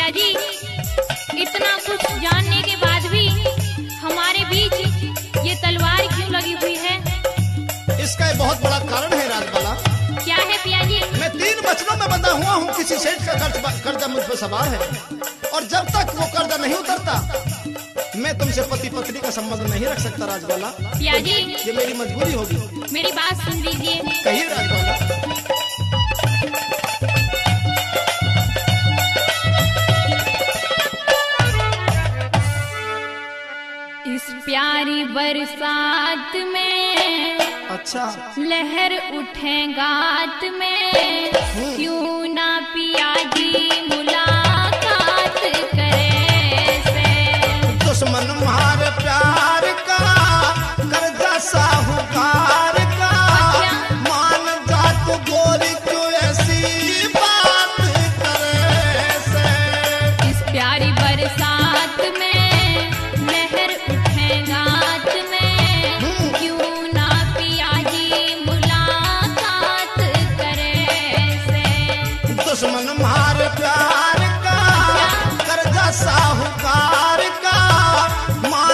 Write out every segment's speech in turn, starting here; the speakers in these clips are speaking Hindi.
पिया जी, इतना कुछ जानने के बाद भी हमारे बीच ये तलवार क्यों लगी हुई है? इसका बहुत बड़ा कारण है राजबाला। क्या है पिया जी? मैं 3 वचनों में बंधा हुआ हूँ, किसी सेठ का कर्जा मुझ पर सवार है, और जब तक वो कर्जा नहीं उतरता मैं तुमसे पति पत्नी का संबंध नहीं रख सकता राजबाला। पिया जी, ये मेरी मजबूरी होगी। मेरी बात सुन लीजिए। कहिए राजबाला। इस प्यारी बरसात में अच्छा लहर उठे गात में, क्यों ना पिया जी मुलाकात करे से। दुश्मन मार प्यार का कर्जा साहूकार का, मान जा तू गोरी क्यों ऐसी बात करे से। इस प्यारी बरसात में लहर उठे गात में, क्यों ना पिया जी मुलाकात करे से। दुश्मन मार प्यार का कर्जा साहूकार का,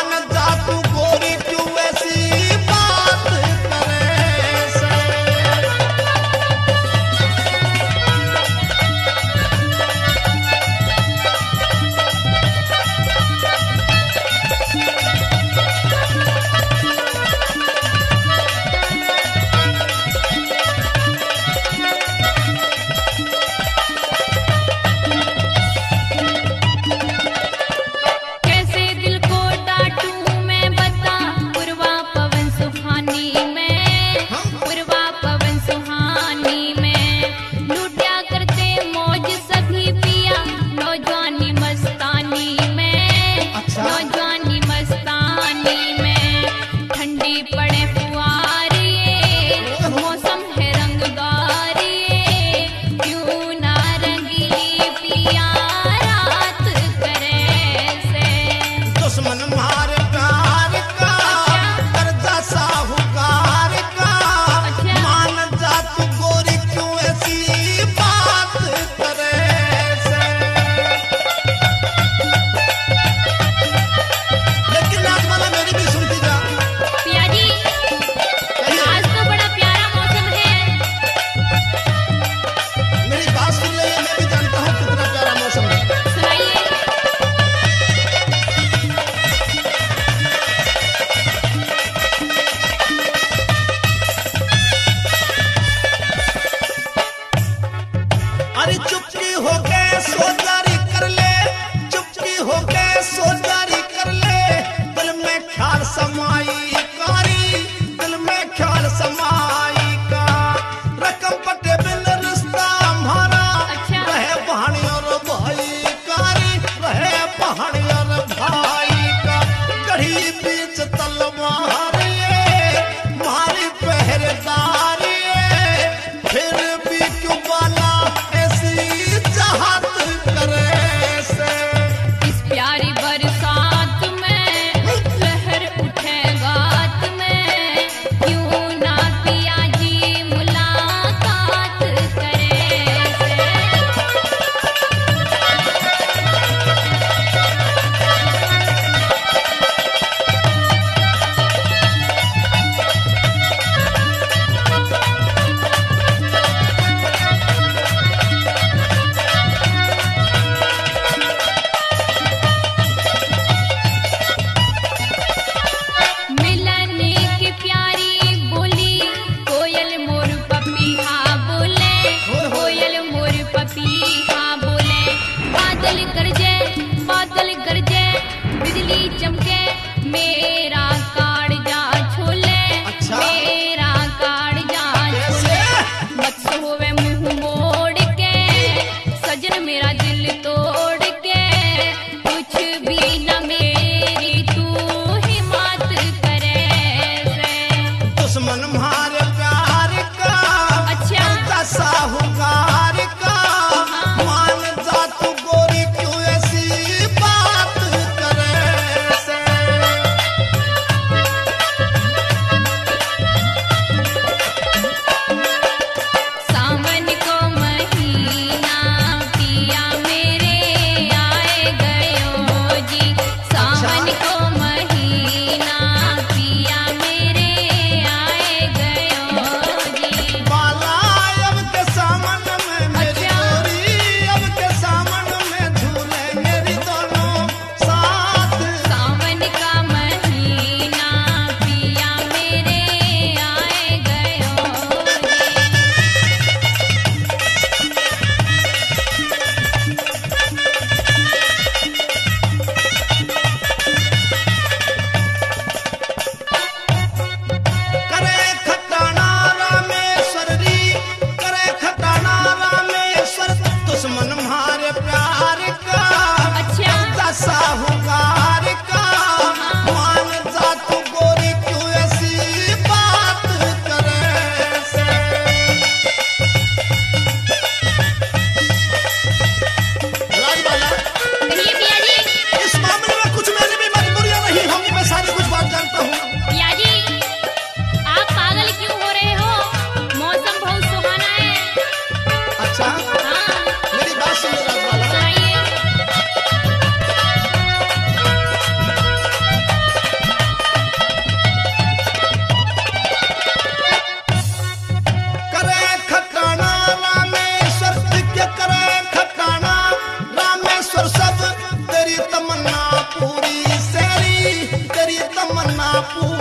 ना पूछो